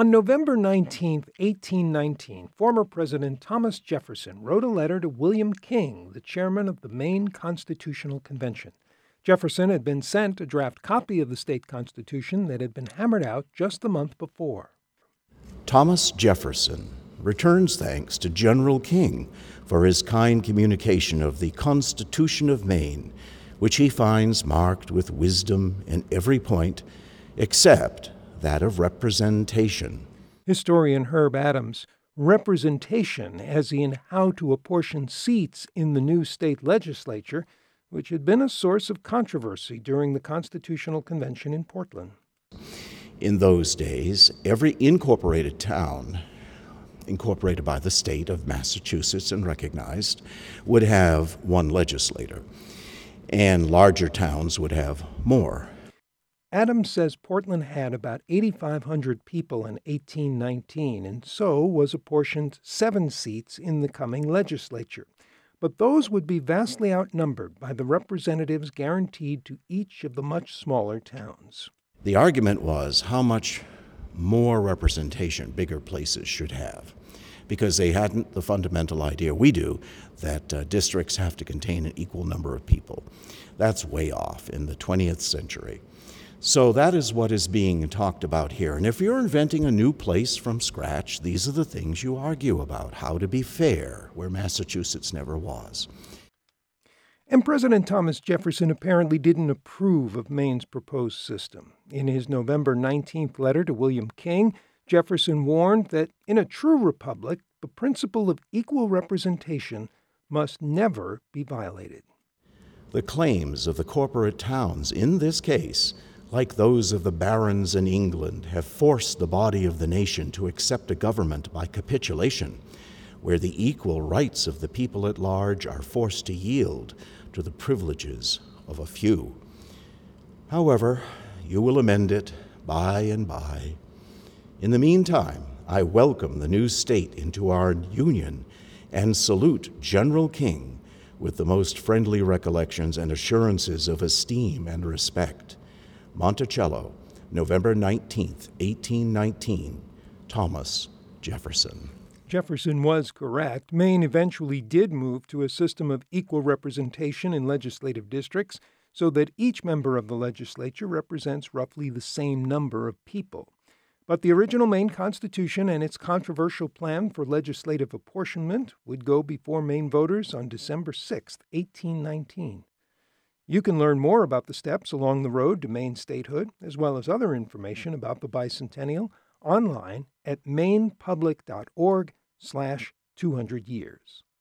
On November 19, 1819, former President Thomas Jefferson wrote a letter to William King, the chairman of the Maine Constitutional Convention. Jefferson had been sent a draft copy of the state constitution that had been hammered out just the month before. Thomas Jefferson returns thanks to General King for his kind communication of the Constitution of Maine, which he finds marked with wisdom in every point except that of representation. Historian Herb Adams, representation as in how to apportion seats in the new state legislature, which had been a source of controversy during the Constitutional Convention in Portland. In those days, every incorporated town, incorporated by the state of Massachusetts and recognized, would have one legislator, and larger towns would have more. Adams says Portland had about 8,500 people in 1819, and so was apportioned 7 seats in the coming legislature. But those would be vastly outnumbered by the representatives guaranteed to each of the much smaller towns. The argument was how much more representation bigger places should have, because they hadn't the fundamental idea we do that districts have to contain an equal number of people. That's way off in the 20th century. So that is what is being talked about here. And if you're inventing a new place from scratch, these are the things you argue about, how to be fair, where Massachusetts never was. And President Thomas Jefferson apparently didn't approve of Maine's proposed system. In his November 19th letter to William King, Jefferson warned that in a true republic, the principle of equal representation must never be violated. The claims of the corporate towns in this case, like those of the barons in England, have forced the body of the nation to accept a government by capitulation, where the equal rights of the people at large are forced to yield to the privileges of a few. However, you will amend it by and by. In the meantime, I welcome the new state into our union and salute General King with the most friendly recollections and assurances of esteem and respect. Monticello, November 19th, 1819, Thomas Jefferson. Jefferson was correct. Maine eventually did move to a system of equal representation in legislative districts so that each member of the legislature represents roughly the same number of people. But the original Maine Constitution and its controversial plan for legislative apportionment would go before Maine voters on December 6, 1819. You can learn more about the steps along the road to Maine statehood, as well as other information about the bicentennial, online at mainepublic.org/200 years.